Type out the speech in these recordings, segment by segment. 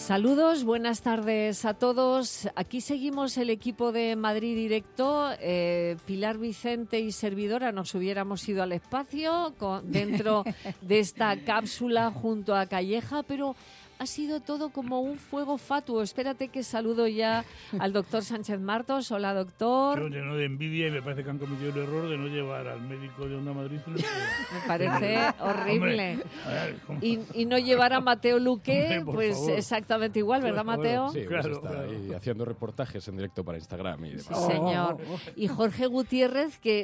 Saludos, buenas tardes a todos. Aquí seguimos el equipo de Madrid Directo. Pilar Vicente y servidora nos hubiéramos ido al espacio dentro de esta cápsula junto a Calleja, pero ha sido todo como un fuego fatuo. Espérate que saludo ya al doctor Sánchez Martos. Hola, doctor. Yo lleno de envidia y me parece que han cometido el error de no llevar al médico de Onda Madrid. Me parece horrible. Hombre, a ver, y no llevar a Mateo Luque, Hombre, por pues favor. exactamente igual, ¿verdad, Mateo? Sí, Claro, pues está claro. ahí haciendo reportajes en directo para Instagram y demás. Sí, señor. Y Jorge Gutiérrez, que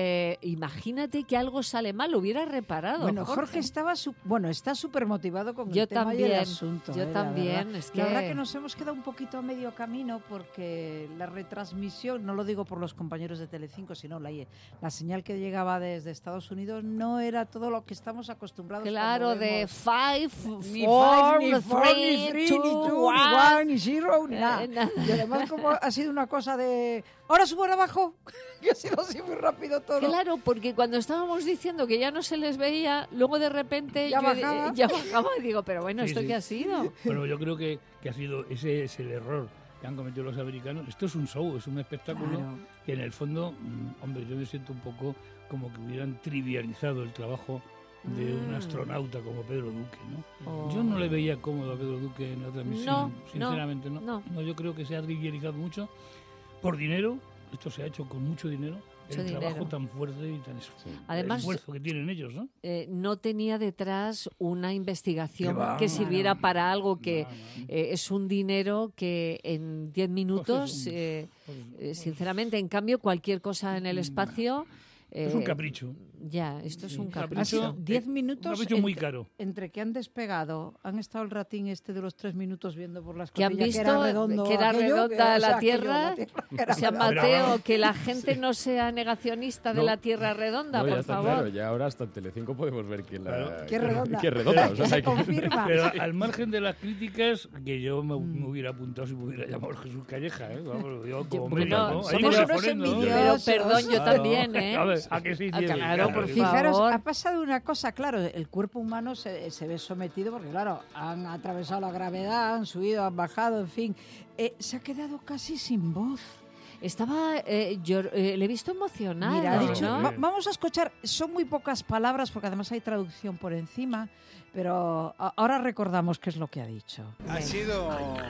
imagínate que algo sale mal, lo hubiera reparado. Bueno, Jorge está súper motivado con Yo el tema y también, el asunto. yo la también, verdad. es que- La verdad que nos hemos quedado un poquito a medio camino porque la retransmisión, no lo digo por los compañeros de Telecinco, sino la señal que llegaba desde Estados Unidos no era todo lo que estamos acostumbrados. Claro, cuando de vemos 5, ni 4, five, ni four, ni 3, three, ni 2, two, 1. ni one, ni zero, ni nada. nada. Y además como ha sido una cosa de ahora subo, ahora abajo, que ha sido así muy rápido todo. Claro, porque cuando estábamos diciendo que ya no se les veía, luego de repente Ya bajaba. ya bajaba y digo, pero bueno, Sí, ¿esto sí. qué ha sido? Bueno, yo creo que ha sido ese es el error que han cometido los americanos. Esto es un show, es un espectáculo Claro. que en el fondo, hombre, yo me siento un poco como que hubieran trivializado el trabajo de un astronauta como Pedro Duque, ¿no? Oh. Yo no le veía cómodo a Pedro Duque en la transmisión, No, sinceramente, no, no. no. Yo creo que se ha trivializado mucho por dinero. Esto se ha hecho con mucho dinero. Mucho El dinero. trabajo tan fuerte y tan Además, esfuerzo que tienen ellos, ¿no? no tenía detrás una investigación Que va, que sirviera no. para algo que No. es un dinero que en 10 minutos, Pues sinceramente, en cambio, cualquier cosa en el espacio... Es un capricho. Ya, esto es un un capricho. Ha sido capricho. 10 Un minutos capricho muy caro. entre que han despegado, han estado el ratín de los 3 minutos viendo por las Que han costillas visto que era redonda la Tierra. O sea, Mateo, que la gente no sea negacionista de No. la Tierra redonda, No, ya por está favor. claro, ya ahora hasta en Telecinco podemos ver que Claro. Qué redonda. Qué redonda. O sea, Se hay que- confirma. Pero al margen de las críticas, que yo me hubiera apuntado si me hubiera llamado Jesús Calleja, ¿eh? Vamos, lo digo como Bueno, médico, ¿no? somos Ahí unos poniendo, ¿no? envidiosos. Pero perdón, yo Claro. también, ¿eh? A ver, ¿a qué sí tiene? Claro, por Fijaros, favor. ha pasado una cosa, claro, el cuerpo humano se ve sometido porque, claro, han atravesado la gravedad, han subido, han bajado, en fin. Se ha quedado casi sin voz. Estaba, le he visto emocionado, Mira, ha no, dicho, no. vamos a escuchar, son muy pocas palabras porque además hay traducción por encima, pero ahora recordamos qué es lo que ha dicho. Ha sido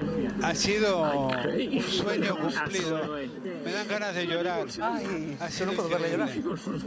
un sueño cumplido. Me dan ganas de llorar. Ha sido increíble.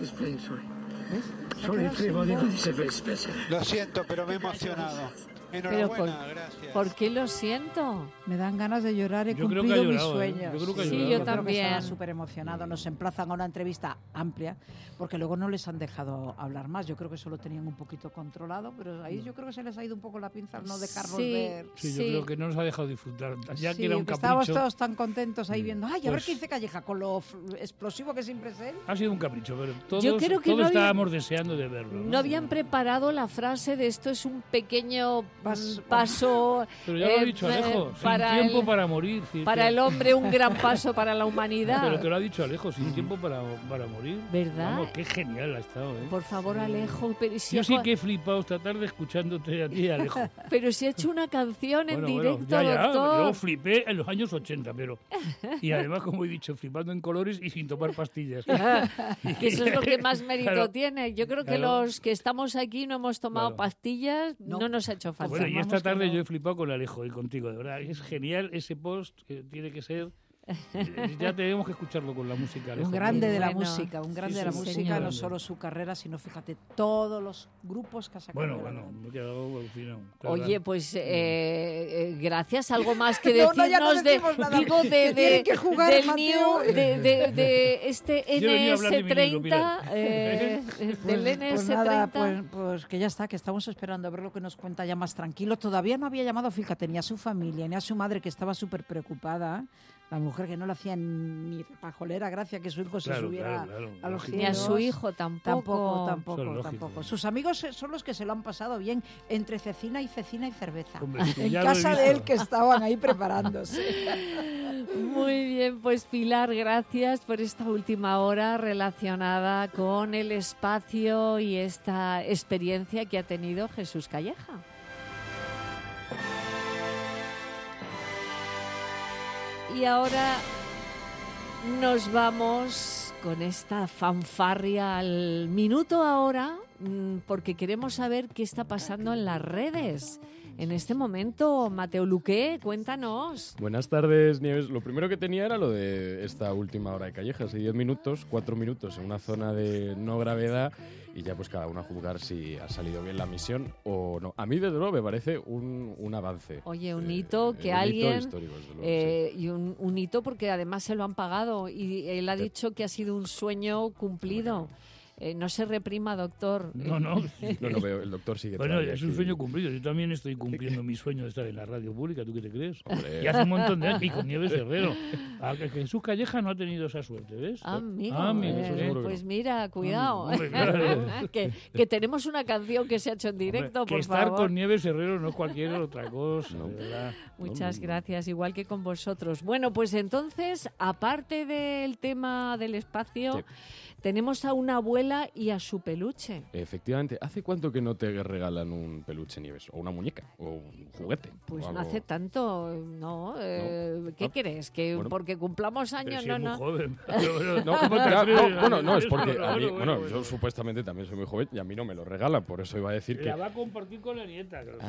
Lo siento, pero me he emocionado. Enhorabuena, gracias. ¿Por qué lo siento? Me dan ganas de llorar, he Yo creo que ha cumplido mis llorado, ¿eh? sueños. Yo creo que ha Sí, llorado. yo creo que también. estaba súper emocionado. Nos emplazan a una entrevista amplia, porque luego no les han dejado hablar más. Yo creo que eso lo tenían un poquito controlado, pero ahí yo creo que se les ha ido un poco la pinza al no dejarnos Sí. ver. Sí, Sí. yo creo que no nos ha dejado disfrutar. Ya Sí, que era un que estábamos capricho. todos tan contentos ahí viendo, ay, a ver Pues- qué dice Calleja, con lo explosivo que siempre es él. Ha sido un capricho, pero todos, Yo creo que todos no había- estábamos deseando de verlo. No habían preparado la frase de esto es un pequeño Paso. paso Pero ya lo ha dicho Alejo, sin tiempo el, para morir. para el hombre, un gran paso para la humanidad. Pero que lo ha dicho Alejo, sin tiempo para morir. ¿Verdad? Vamos, qué genial ha estado, ¿eh? Por favor, Alejo, pero si, Yo sí que he flipado esta tarde escuchándote a ti, Alejo. pero si ha hecho una canción en directo, ya, doctor. yo flipé en los años 80, pero... Y además, como he dicho, flipando en colores y sin tomar pastillas. Que eso es lo que más mérito Claro. tiene. Yo creo que Claro. los que estamos aquí no hemos tomado Claro. pastillas, no. No. nos ha hecho falta. Bueno, y esta Confirmamos que tarde no. yo he flipado con Alejo y contigo, de verdad. Es genial ese post, que tiene que ser... ya tenemos que escucharlo con la música, Alejo. Un grande de la Bueno. música, un grande Sí, de la sí, música, señor. no solo su carrera, sino fíjate, todos los grupos que ha sacado. Bueno, me he quedado alucinado. de Oye, verdad. pues gracias. Algo más que No, no, ya no decirnos decimos nada. digo, Que tienen que jugar, del Mateo. New, de este Yo venía a hablar de mi libro, NS30, Pilar. del NS30. Pues nada, pues que ya está, que estamos esperando a ver lo que nos cuenta ya más tranquilo. Todavía no había llamado, fíjate, ni a su familia, ni a su madre, que estaba súper preocupada. La mujer que no le hacía ni pajolera gracia que su hijo se Claro, subiera claro, a los lógico. Ni a cielos. su hijo tampoco. Son lógicos. Tampoco. Sus amigos son los que se lo han pasado bien entre cecina y cerveza. Hombre, sí, en ya lo he casa de visto. él que estaban ahí preparándose. Muy bien, pues Pilar, gracias por esta última hora relacionada con el espacio y esta experiencia que ha tenido Jesús Calleja. y ahora nos vamos con esta fanfarria al minuto ahora, porque queremos saber qué está pasando en las redes. En este momento, Mateo Luque, cuéntanos. Buenas tardes, Nieves. Lo primero que tenía era lo de esta última hora de Callejas, 10 minutos, 4 minutos en una zona de no gravedad y ya pues cada uno a juzgar si ha salido bien la misión o no. A mí, desde luego, me parece un avance. Oye, un hito que un alguien... hito histórico, desde luego, sí. Y un hito porque además se lo han pagado y él ha dicho que ha sido un sueño cumplido. No se reprima, doctor. No. No, veo, el doctor sigue Bueno, todavía es un aquí. sueño cumplido. Yo también estoy cumpliendo mi sueño de estar en la radio pública. ¿Tú qué te crees? Hombre. Y hace un montón de años. Y con Nieves Herrero. Que Jesús Calleja no ha tenido esa suerte, ¿ves? Amigo, eso seguro que pues no. mira, cuidado. Hombre, claro. que tenemos una canción que se ha hecho en directo, Hombre, que por estar favor. con Nieves Herrero no es cualquier otra cosa, No. de verdad. Muchas gracias, igual que con vosotros. Bueno, pues entonces, aparte del tema del espacio, Sí. tenemos a una abuela y a su peluche. Efectivamente. ¿Hace cuánto que no te regalan un peluche, Nieves? O una muñeca, o un juguete. Pues o no algo? hace tanto, ¿no? ¿Qué Ah, crees? ¿Que bueno. porque cumplamos Pero años? si No, es muy no. joven. No, ¿Cómo te ya, atreves? bueno, no, es porque a mí, Bueno, bueno, yo supuestamente también soy muy joven y a mí no me lo regalan, por eso iba a decir que... La va a compartir con la nieta. Creo.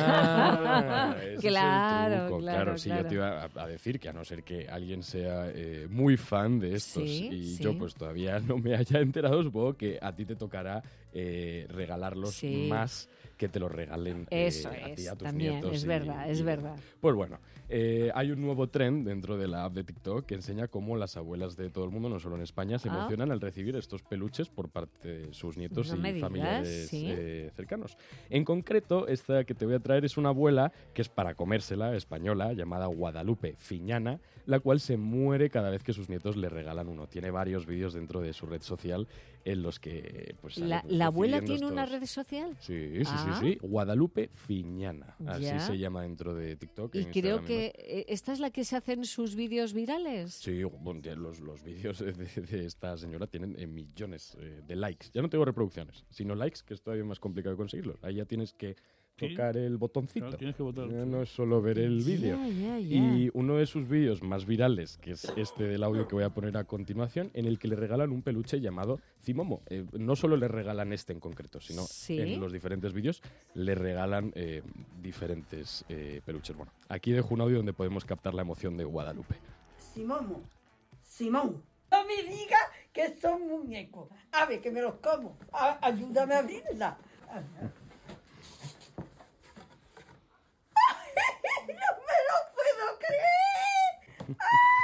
Ese es el Claro, truco. claro, Sí, claro. yo te iba a decir que a no ser que alguien sea muy fan de estos Sí, y sí. yo pues todavía no me haya enterado, supongo que a ti te tocará regalarlos Sí. más que te los regalen Eso a ti, es, a tus también, nietos. es verdad, es verdad. Pues bueno, hay un nuevo trend dentro de la app de TikTok que enseña cómo las abuelas de todo el mundo, no solo en España, se Ah. emocionan al recibir estos peluches por parte de sus nietos No me y digas, familiares ¿sí? cercanos. En concreto, esta que te voy a traer es una abuela que es para comérsela, española, llamada Guadalupe Fiñana, la cual se muere cada vez que sus nietos le regalan uno. Tiene varios vídeos dentro de su red social en los que... pues ¿La sale abuela recibiendo tiene una estos- red social? Sí, Ah. sí. Guadalupe Fiñana. Así Ya. se llama dentro de TikTok. Y en creo Instagram y que esta es la que se hacen sus vídeos virales. Sí, bueno, los vídeos de esta señora tienen millones de likes. Ya no tengo reproducciones, sino likes, que es todavía más complicado de conseguirlos. Ahí ya tienes que Sí. tocar el botoncito. Claro, tienes que votar. Ya no es solo ver el vídeo. Ya. Y uno de sus vídeos más virales, que es este del audio que voy a poner a continuación, en el que le regalan un peluche llamado Cimomo. No solo le regalan este en concreto, sino Sí. en los diferentes vídeos le regalan diferentes peluches. Bueno, aquí dejo un audio donde podemos captar la emoción de Guadalupe. Simón, no me diga que son muñecos. A ver, que me los como. Ayúdame a abrirla. ¡Ay, no me lo puedo creer!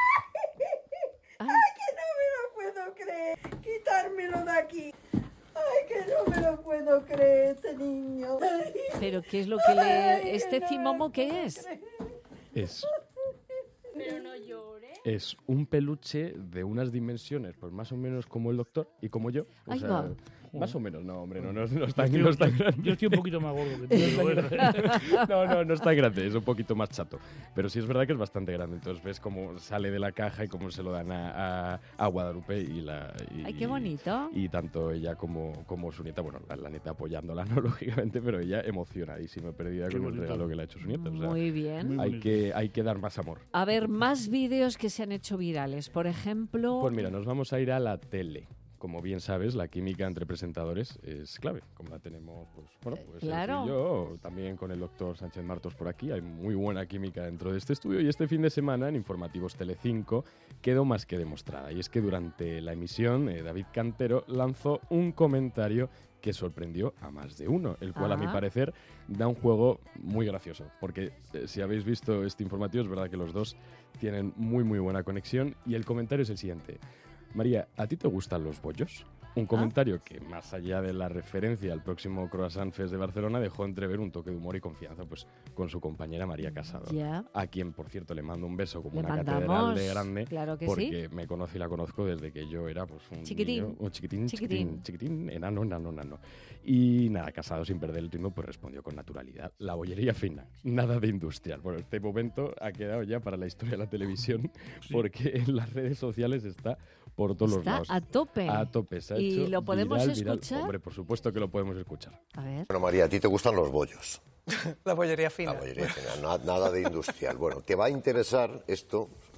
¡Ay, que no me lo puedo creer! Quitármelo de aquí. ¡Ay, que no me lo puedo creer, este niño! Pero ¿qué es lo que le... Ay, ¿Este que no cimomo me qué puedo es? creer. Es Pero no llore. Es un peluche de unas dimensiones, pues más o menos como el doctor y como yo. O Ahí sea, va. más o menos, no, hombre, no es Yo tan, estoy- no es tan yo grande. estoy un poquito más gordo que tú. pero bueno. No es tan grande, es un poquito más chato. Pero sí es verdad que es bastante grande. Entonces ves cómo sale de la caja y cómo se lo dan a Guadalupe y Ay, qué bonito. Y tanto ella como su nieta, bueno, la nieta apoyándola, ¿no? Lógicamente, pero ella emocionadísima, perdida Qué con el bonito. regalo que le ha hecho su nieta. O sea, Muy bien. Muy hay que dar más amor. A ver, más vídeos que se han hecho virales. Por ejemplo... Pues mira, nos vamos a ir a la tele. Como bien sabes, la química entre presentadores es clave, como la tenemos, pues claro. Sergio y yo, también con el doctor Sánchez Martos por aquí. Hay muy buena química dentro de este estudio y este fin de semana en Informativos Telecinco quedó más que demostrada. Y es que durante la emisión, David Cantero lanzó un comentario que sorprendió a más de uno, el cual a mi Ah. parecer da un juego muy gracioso, porque si habéis visto este informativo es verdad que los dos tienen muy buena conexión y el comentario es el siguiente. María, ¿a ti te gustan los bollos? Un comentario que, más allá de la referencia al próximo Croissant Fest de Barcelona, dejó entrever un toque de humor y confianza pues, con su compañera María Casado, Ya. a quien, por cierto, le mando un beso como Le una catedral mandamos, de grande, claro que porque me conoce y la conozco desde que yo era pues, un Chiquitín. niño, un Chiquitín. chiquitín, enano. Y nada, Casado sin perder el ritmo, pues respondió con naturalidad. La bollería fina, nada de industrial. Bueno, este momento ha quedado ya para la historia de la televisión, porque en las redes sociales está por todos los Está lados. a tope. A tope, se ha ¿Y hecho lo podemos viral. escuchar? Hombre, por supuesto que lo podemos escuchar. A ver. Bueno, María, a ti te gustan los bollos. La bollería fina. La bollería fina, nada de industrial. Bueno, te va a interesar esto,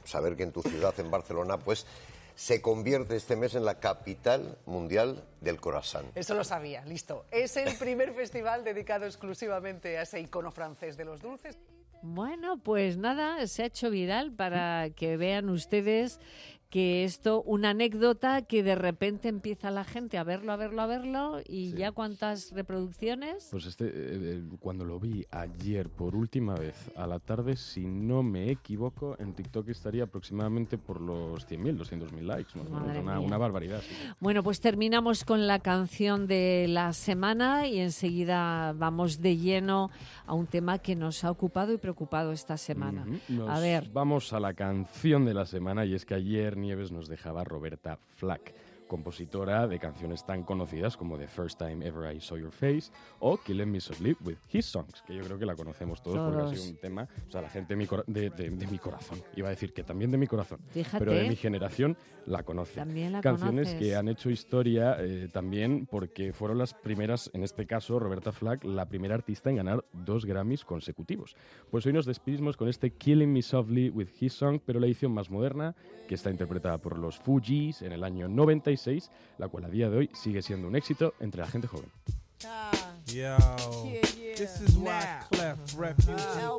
saber que en tu ciudad, en Barcelona, pues se convierte este mes en la capital mundial del croissant. Eso lo sabía, listo. Es el primer festival dedicado exclusivamente a ese icono francés de los dulces. Bueno, pues nada, se ha hecho viral para que vean ustedes que esto, una anécdota que de repente empieza la gente a verlo y ya cuántas reproducciones. Pues cuando lo vi ayer por última vez a la tarde, si no me equivoco, en TikTok estaría aproximadamente por los 100.000, 200.000 likes. Una barbaridad. Sí. Bueno, pues terminamos con la canción de la semana y enseguida vamos de lleno a un tema que nos ha ocupado y preocupado esta semana. A ver. Vamos a la canción de la semana, y es que ayer Nieves nos dejaba Roberta Flack, compositora de canciones tan conocidas como The First Time Ever I Saw Your Face o Killing Me Softly with His Songs, que yo creo que la conocemos todos porque ha sido un tema, o sea, la gente de mi corazón, iba a decir que también de mi corazón, fíjate, pero de mi generación la conoce. También la canciones conoces. Que han hecho historia también porque fueron las primeras, en este caso Roberta Flack, la primera artista en ganar 2 Grammys consecutivos. Pues hoy nos despedimos con este Killing Me Softly with His Song, pero la edición más moderna, que está interpretada por los Fugees en el año 96, la cual a día de hoy sigue siendo un éxito entre la gente joven. Yo, this is why Clef Refuge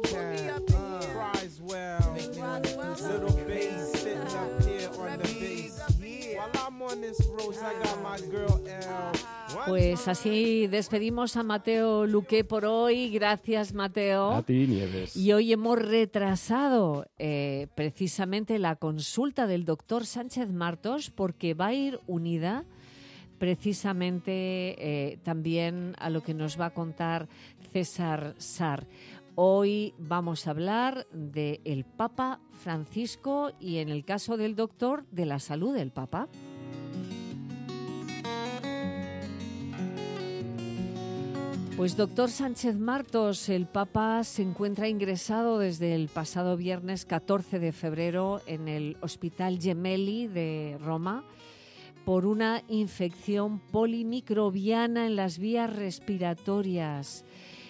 cries well. Little bass sitting up here on the bass. While I'm on this road, I got my girl L. Pues así despedimos a Mateo Luque por hoy. Gracias, Mateo. A ti, Nieves. Y hoy hemos retrasado precisamente la consulta del doctor Sánchez Martos porque va a ir unida precisamente también a lo que nos va a contar César Sar. Hoy vamos a hablar del Papa Francisco y, en el caso del doctor, de la salud del Papa. Pues doctor Sánchez Martos, el Papa se encuentra ingresado desde el pasado viernes 14 de febrero en el Hospital Gemelli de Roma por una infección polimicrobiana en las vías respiratorias.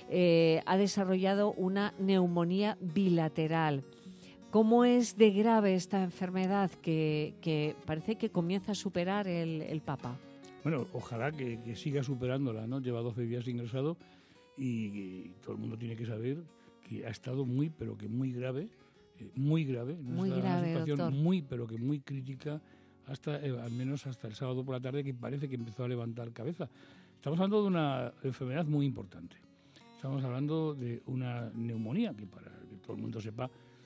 Ha desarrollado una neumonía bilateral. ¿Cómo es de grave esta enfermedad que parece que comienza a superar el Papa? Bueno, ojalá que siga superándola, ¿no? Lleva 12 días ingresado y todo el mundo tiene que saber que ha estado muy, pero que muy grave. Muy grave, una situación doctor. Muy, pero que muy crítica, hasta al menos hasta el sábado por la tarde, que parece que empezó a levantar cabeza. Estamos hablando de una enfermedad muy importante. Estamos hablando de una neumonía, que para que todo el mundo sepa,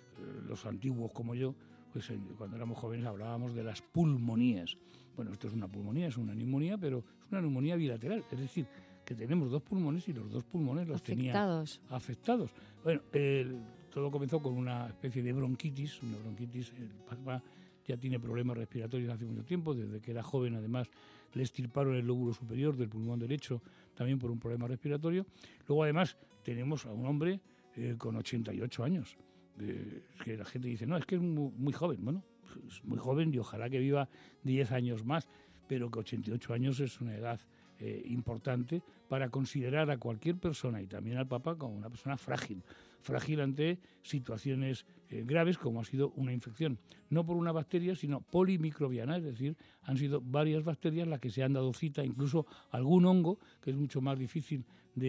los antiguos como yo, pues cuando éramos jóvenes hablábamos de las pulmonías. Bueno, esto es una pulmonía, es una neumonía, pero es una neumonía bilateral, es decir, que tenemos 2 pulmones y los 2 pulmones los tenía afectados. Bueno, todo comenzó con una especie de bronquitis, el Papa ya tiene problemas respiratorios hace mucho tiempo, desde que era joven además le extirparon el lóbulo superior del pulmón derecho también por un problema respiratorio. Luego además tenemos a un hombre con 88 años, que la gente dice, no, es que es muy joven. Bueno, es muy joven y ojalá que viva 10 años más, pero que 88 años es una edad importante para considerar a cualquier persona y también al Papa como una persona frágil ante situaciones graves como ha sido una infección, no por una bacteria sino polimicrobiana, es decir, han sido varias bacterias las que se han dado cita, incluso algún hongo que es mucho más difícil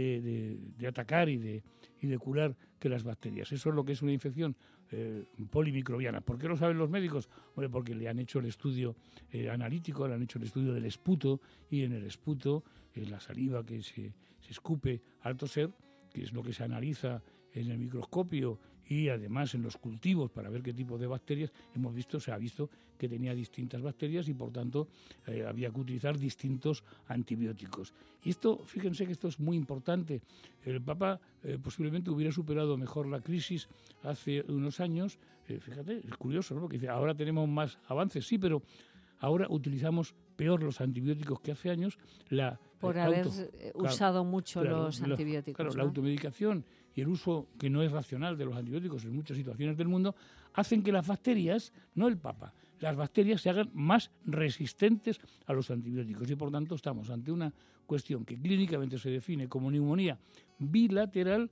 de atacar y de curar que las bacterias. Eso es lo que es una infección polimicrobiana. ¿Por qué lo saben los médicos? Bueno, porque le han hecho el estudio analítico, le han hecho el estudio del esputo, y en el esputo, en la saliva que se escupe al toser, que es lo que se analiza en el microscopio y además en los cultivos para ver qué tipo de bacterias, se ha visto que tenía distintas bacterias y por tanto había que utilizar distintos antibióticos. Y esto, fíjense que esto es muy importante. El Papa posiblemente hubiera superado mejor la crisis hace unos años. Fíjate, es curioso, ¿no? Porque dice, ahora tenemos más avances, sí, pero ahora utilizamos peor los antibióticos que hace años. Por haber usado mucho los antibióticos. Claro, ¿no? La automedicación y el uso que no es racional de los antibióticos en muchas situaciones del mundo hacen que las bacterias, no el Papa, las bacterias se hagan más resistentes a los antibióticos y por tanto estamos ante una cuestión que clínicamente se define como neumonía bilateral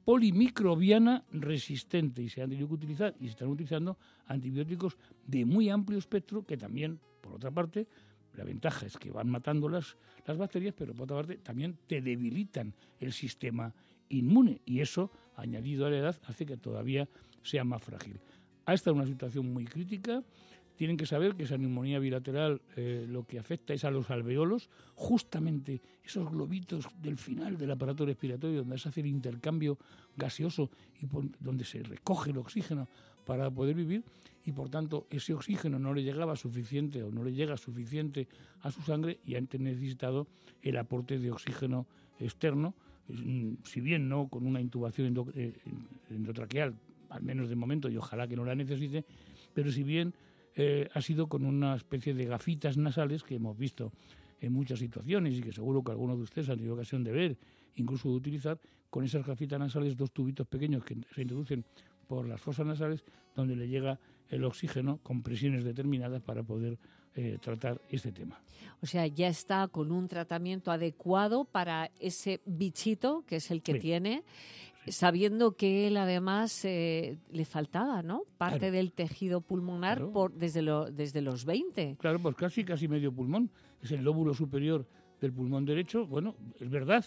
polimicrobiana resistente, y se han tenido que utilizar y se están utilizando antibióticos de muy amplio espectro que también, por otra parte, la ventaja es que van matando las bacterias, pero por otra parte también te debilitan el sistema inmune, y eso, añadido a la edad, hace que todavía sea más frágil. Ha estado una situación muy crítica. Tienen que saber que esa neumonía bilateral lo que afecta es a los alveolos, justamente esos globitos del final del aparato respiratorio donde se hace el intercambio gaseoso y donde se recoge el oxígeno para poder vivir, y por tanto ese oxígeno no le llegaba suficiente o no le llega suficiente a su sangre y han necesitado el aporte de oxígeno externo, si bien no con una intubación endotraqueal, al menos de momento, y ojalá que no la necesite, pero si bien ha sido con una especie de gafitas nasales que hemos visto en muchas situaciones y que seguro que algunos de ustedes han tenido ocasión de ver, incluso de utilizar, con esas gafitas nasales, 2 tubitos pequeños que se introducen por las fosas nasales, donde le llega el oxígeno con presiones determinadas para poder tratar este tema. O sea, ya está con un tratamiento adecuado para ese bichito, que es el que tiene, sabiendo que él además le faltaba, ¿no? Parte del tejido pulmonar desde los 20. Claro, pues casi medio pulmón. Es el lóbulo superior del pulmón derecho. Bueno, es verdad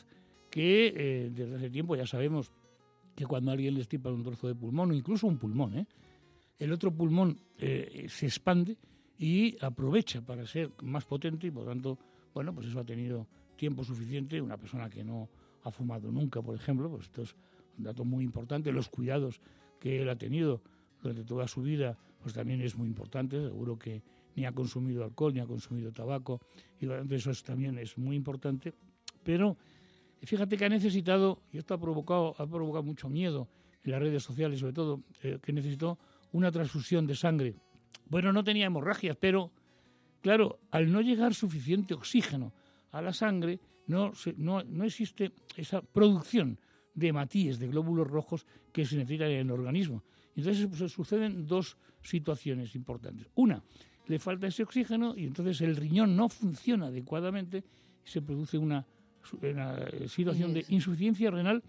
que desde hace tiempo ya sabemos que cuando a alguien le extirpan un trozo de pulmón, o incluso un pulmón, el otro pulmón se expande y aprovecha para ser más potente, y por tanto, bueno, pues eso ha tenido tiempo suficiente. Una persona que no ha fumado nunca, por ejemplo, pues esto es un dato muy importante. Los cuidados que él ha tenido durante toda su vida, pues también es muy importante. Seguro que ni ha consumido alcohol, ni ha consumido tabaco, y eso también es muy importante. Pero fíjate que ha necesitado, y esto ha provocado mucho miedo en las redes sociales, sobre todo, que necesitó una transfusión de sangre. Bueno, no tenía hemorragias, pero claro, al no llegar suficiente oxígeno a la sangre, no existe esa producción de hematíes, de glóbulos rojos que se necesitan en el organismo. Entonces pues, suceden 2 situaciones importantes. Una, le falta ese oxígeno y entonces el riñón no funciona adecuadamente y se produce una situación de insuficiencia renal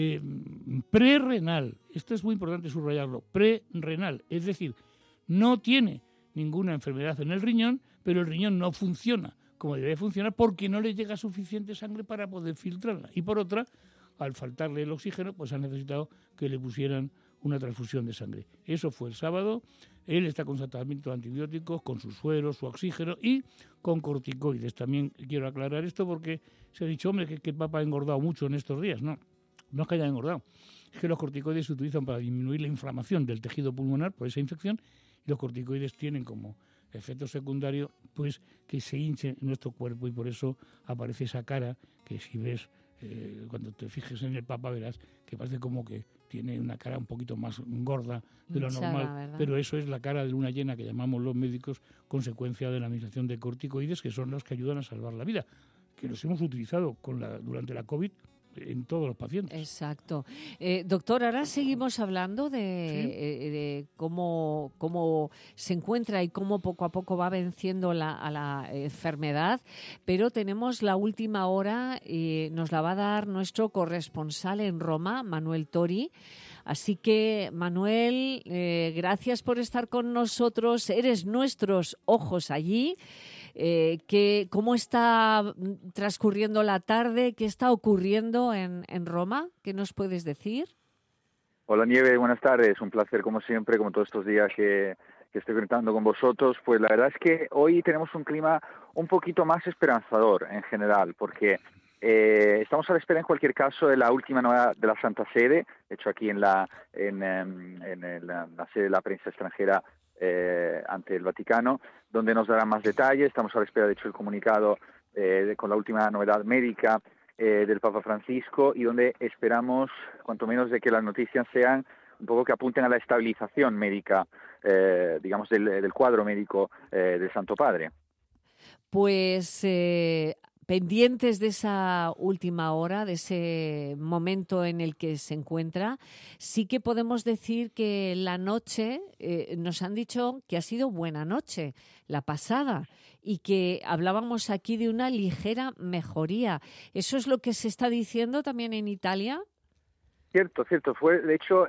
prerrenal. Esto es muy importante subrayarlo, prerrenal. Es decir, no tiene ninguna enfermedad en el riñón, pero el riñón no funciona como debe funcionar porque no le llega suficiente sangre para poder filtrarla. Y por otra, al faltarle el oxígeno, pues ha necesitado que le pusieran una transfusión de sangre. Eso fue el sábado. Él está con tratamiento de antibióticos, con su suero, su oxígeno y con corticoides. También quiero aclarar esto porque se ha dicho, hombre, que el Papa ha engordado mucho en estos días. No es que haya engordado. Es que los corticoides se utilizan para disminuir la inflamación del tejido pulmonar por esa infección, y los corticoides tienen como efecto secundario pues que se hinche nuestro cuerpo, y por eso aparece esa cara que si ves cuando te fijes en el Papa verás que parece como que tiene una cara un poquito más gorda de lo normal, ¿verdad? Pero eso es la cara de luna llena que llamamos los médicos, consecuencia de la administración de corticoides, que son los que ayudan a salvar la vida, que los hemos utilizado durante la COVID en todos los pacientes. Exacto. Doctor, ahora seguimos hablando de cómo se encuentra y cómo poco a poco va venciendo a la enfermedad, pero tenemos la última hora y nos la va a dar nuestro corresponsal en Roma, Manuel Tori. Así que, Manuel, gracias por estar con nosotros. Eres nuestros ojos allí. ¿Cómo está transcurriendo la tarde? ¿Qué está ocurriendo en Roma? ¿Qué nos puedes decir? Hola, Nieve, buenas tardes. Un placer, como siempre, como todos estos días que estoy conectando con vosotros. Pues la verdad es que hoy tenemos un clima un poquito más esperanzador en general, porque estamos a la espera, en cualquier caso, de la última novedad de la Santa Sede, hecho aquí en la sede de la prensa extranjera ante el Vaticano, donde nos darán más detalles. Estamos a la espera, de hecho, el comunicado con la última novedad médica del Papa Francisco, y donde esperamos, cuanto menos, de que las noticias sean un poco que apunten a la estabilización médica, digamos, del cuadro médico del Santo Padre. Pues pendientes de esa última hora, de ese momento en el que se encuentra, sí que podemos decir que la noche, nos han dicho que ha sido buena noche, la pasada, y que hablábamos aquí de una ligera mejoría. ¿Eso es lo que se está diciendo también en Italia? Cierto. Fue, de hecho,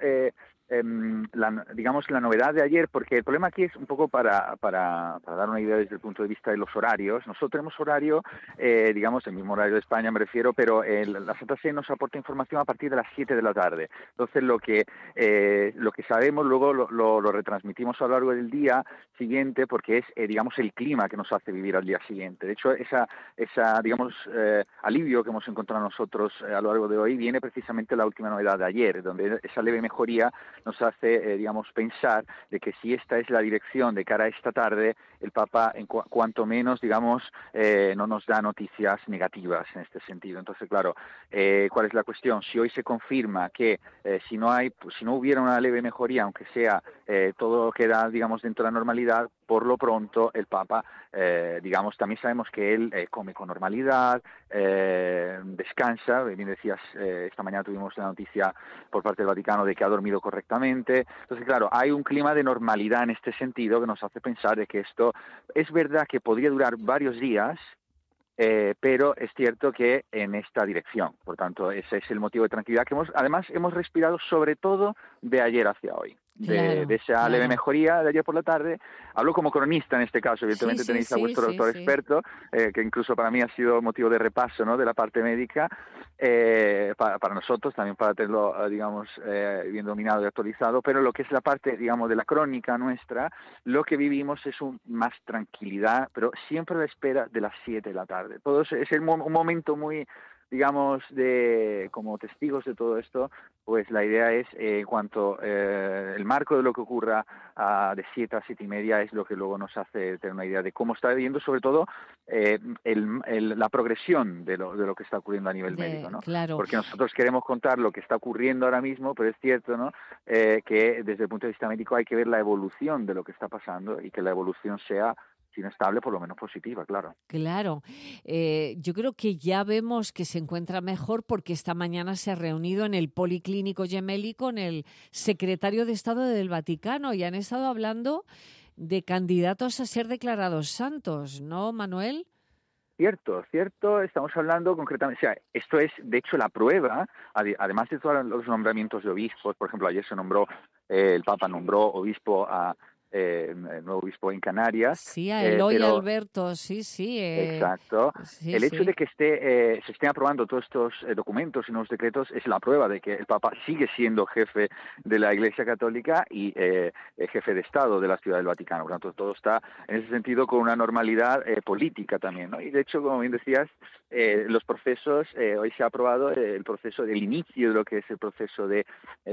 la novedad de ayer, porque el problema aquí es un poco para dar una idea desde el punto de vista de los horarios. Nosotros tenemos horario, digamos, el mismo horario de España me refiero, pero la Santa Sede nos aporta información a partir de las 7 de la tarde. Entonces, lo que sabemos luego lo retransmitimos a lo largo del día siguiente, porque es, digamos, el clima que nos hace vivir al día siguiente. De hecho, esa digamos, alivio que hemos encontrado nosotros a lo largo de hoy viene precisamente la última novedad de ayer, donde esa leve mejoría nos hace, digamos, pensar de que si esta es la dirección de cara a esta tarde, el Papa, cuanto menos, digamos, no nos da noticias negativas en este sentido. Entonces, claro, ¿cuál es la cuestión? Si hoy se confirma que si no hubiera una leve mejoría, aunque sea todo queda, digamos, dentro de la normalidad, por lo pronto el Papa, digamos, también sabemos que él come con normalidad, descansa. Bien decías, esta mañana tuvimos la noticia por parte del Vaticano de que ha dormido correctamente. Entonces, claro, hay un clima de normalidad en este sentido que nos hace pensar de que esto es verdad que podría durar varios días, pero es cierto que en esta dirección. Por tanto, ese es el motivo de tranquilidad que además hemos respirado sobre todo de ayer hacia hoy. De esa leve mejoría de ayer por la tarde. Hablo como cronista en este caso, evidentemente tenéis a vuestro doctor experto, que incluso para mí ha sido motivo de repaso, ¿no?, de la parte médica, para nosotros, también para tenerlo, digamos, bien dominado y actualizado, pero lo que es la parte, digamos, de la crónica nuestra, lo que vivimos es más tranquilidad, pero siempre a la espera de las 7 de la tarde. Todo es un momento muy, digamos, como testigos de todo esto, pues la idea es, en cuanto el marco de lo que ocurra de 7 a 7 y media es lo que luego nos hace tener una idea de cómo está viviendo, sobre todo, la progresión de lo que está ocurriendo a nivel médico, ¿no? Claro. Porque nosotros queremos contar lo que está ocurriendo ahora mismo, pero es cierto, ¿no?, que desde el punto de vista médico hay que ver la evolución de lo que está pasando y que la evolución sea, si no estable, por lo menos positiva, claro. Claro. Yo creo que ya vemos que se encuentra mejor porque esta mañana se ha reunido en el Policlínico Gemelli con el secretario de Estado del Vaticano y han estado hablando de candidatos a ser declarados santos, ¿no, Manuel? Cierto. Estamos hablando concretamente, o sea, esto es, de hecho, la prueba, además de todos los nombramientos de obispos. Por ejemplo, ayer el Papa nombró obispo el nuevo obispo en Canarias. Sí, a Eloy Alberto, sí. Exacto. El hecho de que se estén aprobando todos estos documentos y nuevos decretos es la prueba de que el Papa sigue siendo jefe de la Iglesia Católica y jefe de Estado de la Ciudad del Vaticano. Por lo tanto, todo está en ese sentido con una normalidad política también, ¿no? Y de hecho, como bien decías, los procesos, hoy se ha aprobado el proceso del inicio de lo que es el proceso de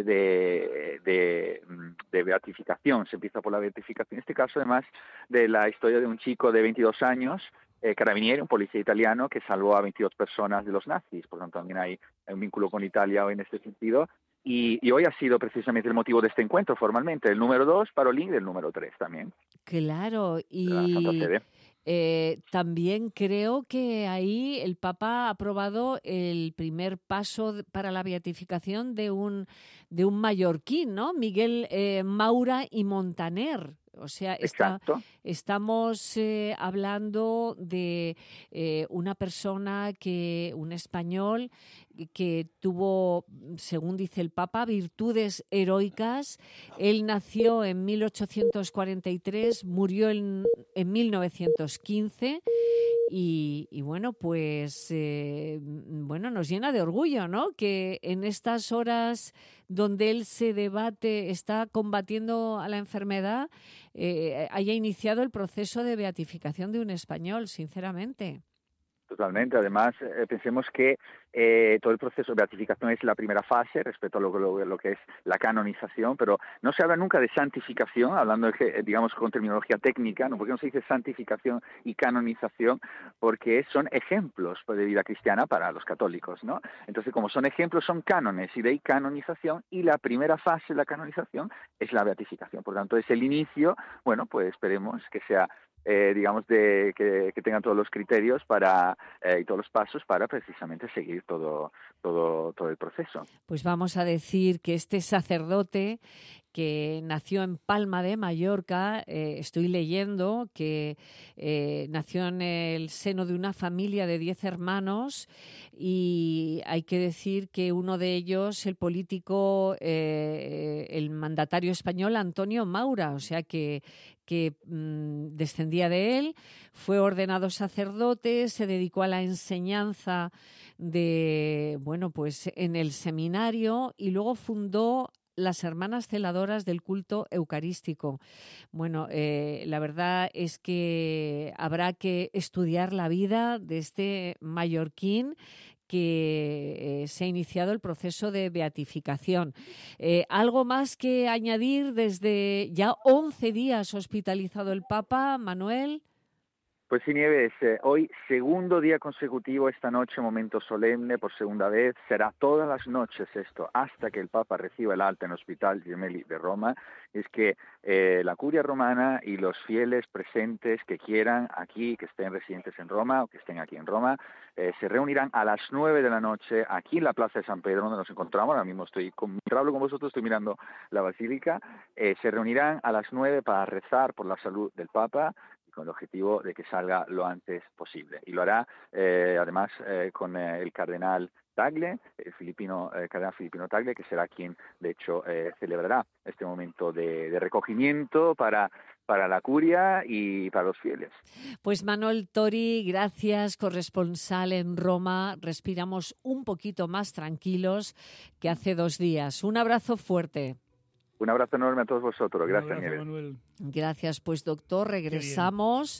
beatificación. Se empieza por la beatificación, en este caso además de la historia de un chico de 22 años, carabinieri, un policía italiano que salvó a 22 personas de los nazis. Por lo tanto, también hay un vínculo con Italia hoy en este sentido. Y hoy ha sido precisamente el motivo de este encuentro formalmente, el número 2, Parolín, del número 3 también. Claro, y la Santa Sede. También creo que ahí el Papa ha aprobado el primer paso para la beatificación de un mallorquín, ¿no? Miguel Maura y Montaner. O sea, estamos hablando de una persona un español que tuvo, según dice el Papa, virtudes heroicas. Él nació en 1843, murió en 1915 y bueno, pues nos llena de orgullo, ¿no?, que en estas horas donde él se debate, está combatiendo a la enfermedad, haya iniciado el proceso de beatificación de un español, sinceramente. Totalmente. Además, pensemos que todo el proceso de beatificación es la primera fase respecto a lo que es la canonización, pero no se habla nunca de santificación, hablando, digamos, con terminología técnica, ¿no? Porque no se dice santificación y canonización, porque son ejemplos de vida cristiana para los católicos, ¿no? Entonces, como son ejemplos, son cánones, y de ahí canonización, y la primera fase de la canonización es la beatificación. Por tanto, es el inicio. Bueno, pues esperemos que sea digamos, que tengan todos los criterios y todos los pasos para precisamente seguir todo el proceso. Pues vamos a decir que este sacerdote que nació en Palma de Mallorca. Estoy leyendo que nació en el seno de una familia de 10 hermanos y hay que decir que uno de ellos, el político, el mandatario español Antonio Maura, o sea que descendía de él, fue ordenado sacerdote, se dedicó a la enseñanza en el seminario y luego fundó las Hermanas Celadoras del Culto Eucarístico. Bueno, la verdad es que habrá que estudiar la vida de este mallorquín que se ha iniciado el proceso de beatificación. ¿Algo más que añadir desde ya 11 días hospitalizado el Papa, Manuel? Pues sí, Nieves, hoy segundo día consecutivo, esta noche momento solemne por segunda vez, será todas las noches esto, hasta que el Papa reciba el alta en el Hospital Gemelli de Roma. Es que la Curia Romana y los fieles presentes que quieran aquí, que estén residentes en Roma o que estén aquí en Roma, se reunirán a las 9 de la noche aquí en la Plaza de San Pedro, donde nos encontramos. Ahora mismo mientras hablo con vosotros, estoy mirando la Basílica. Se reunirán a las 9 para rezar por la salud del Papa, con el objetivo de que salga lo antes posible. Y lo hará, además, con el cardenal Tagle, el cardenal filipino Tagle, que será quien, de hecho, celebrará este momento de recogimiento para la curia y para los fieles. Pues Manuel Tori, gracias, corresponsal en Roma. Respiramos un poquito más tranquilos que hace 2 días. Un abrazo fuerte. Un abrazo enorme a todos vosotros. Gracias, Nieves. Nieves. Gracias. Pues, doctor, regresamos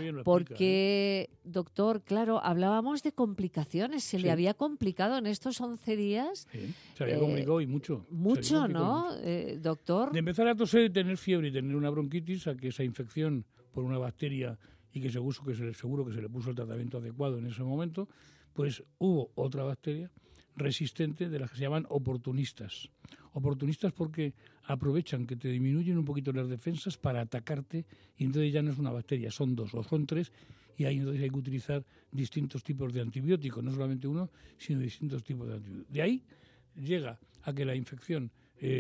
porque, doctor, claro, hablábamos de complicaciones. ¿Se le había complicado en estos 11 días? Sí, se había complicado y mucho. Mucho, ¿no, doctor? De empezar a toser y tener fiebre y tener una bronquitis, a que esa infección por una bacteria y que seguro que se le puso el tratamiento adecuado en ese momento, pues hubo otra bacteria resistente de las que se llaman oportunistas. Oportunistas porque aprovechan que te disminuyen un poquito las defensas para atacarte y entonces ya no es una bacteria, son 2 o son 3 y ahí entonces hay que utilizar distintos tipos de antibióticos, no solamente uno, sino distintos tipos de antibióticos. De ahí llega a que la infección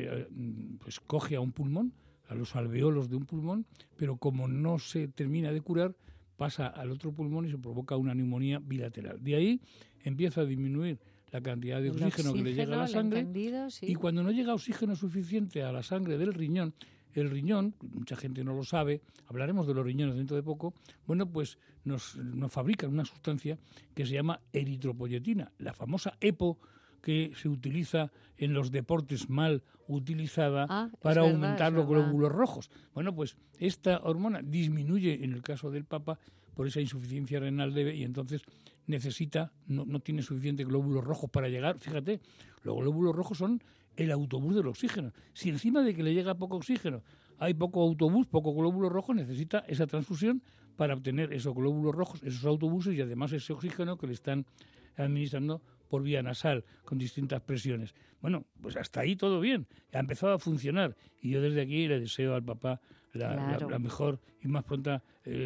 pues coge a un pulmón, a los alveolos de un pulmón, pero como no se termina de curar, pasa al otro pulmón y se provoca una neumonía bilateral. De ahí empieza a disminuir la cantidad de oxígeno que le llega a la sangre y cuando no llega oxígeno suficiente a la sangre del riñón, el riñón, mucha gente no lo sabe, hablaremos de los riñones dentro de poco, bueno, pues nos fabrican una sustancia que se llama eritropoyetina, la famosa EPO que se utiliza en los deportes mal utilizada para aumentar los glóbulos rojos. Bueno, pues esta hormona disminuye en el caso del Papa por esa insuficiencia renal leve y entonces necesita, no tiene suficiente glóbulos rojos para llegar. Fíjate, los glóbulos rojos son el autobús del oxígeno. Si encima de que le llega poco oxígeno hay poco autobús, poco glóbulo rojo, necesita esa transfusión para obtener esos glóbulos rojos, esos autobuses y además ese oxígeno que le están administrando por vía nasal, con distintas presiones. Bueno, pues hasta ahí todo bien, ha empezado a funcionar y yo desde aquí le deseo al Papa la mejor y más pronta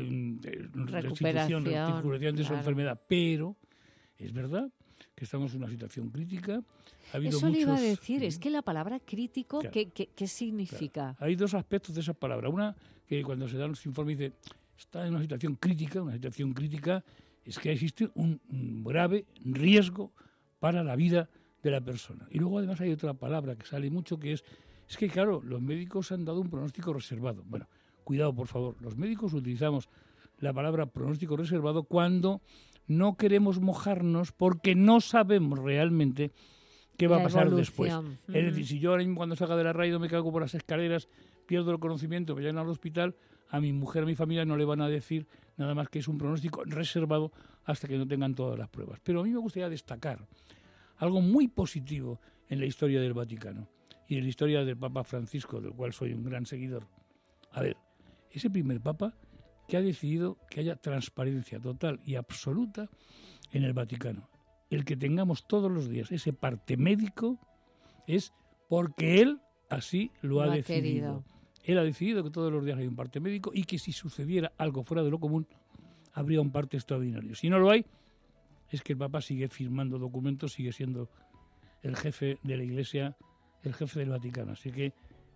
recuperación de su enfermedad. Pero es verdad que estamos en una situación crítica. Ha habido Eso le iba a decir, es que la palabra crítico, claro, ¿qué significa? Claro. Hay 2 aspectos de esa palabra. Una, que cuando se dan los informes dice, está en una situación crítica es que existe un grave riesgo para la vida de la persona. Y luego además hay otra palabra que sale mucho que es que claro, los médicos han dado un pronóstico reservado. Bueno, cuidado por favor, los médicos utilizamos la palabra pronóstico reservado cuando no queremos mojarnos porque no sabemos realmente qué va a pasar después. Es decir, si yo ahora mismo cuando salga de la radio me caigo por las escaleras, pierdo el conocimiento, me llevan al hospital, a mi mujer, a mi familia no le van a decir nada más que es un pronóstico reservado hasta que no tengan todas las pruebas. Pero a mí me gustaría destacar algo muy positivo en la historia del Vaticano y en la historia del Papa Francisco, del cual soy un gran seguidor. A ver, ese primer Papa que ha decidido que haya transparencia total y absoluta en el Vaticano. El que tengamos todos los días ese parte médico es porque él así lo ha decidido. Él ha decidido que todos los días hay un parte médico y que si sucediera algo fuera de lo común, habría un parte extraordinario. Si no lo hay, es que el Papa sigue firmando documentos, sigue siendo el jefe de la Iglesia, el jefe del Vaticano. Así que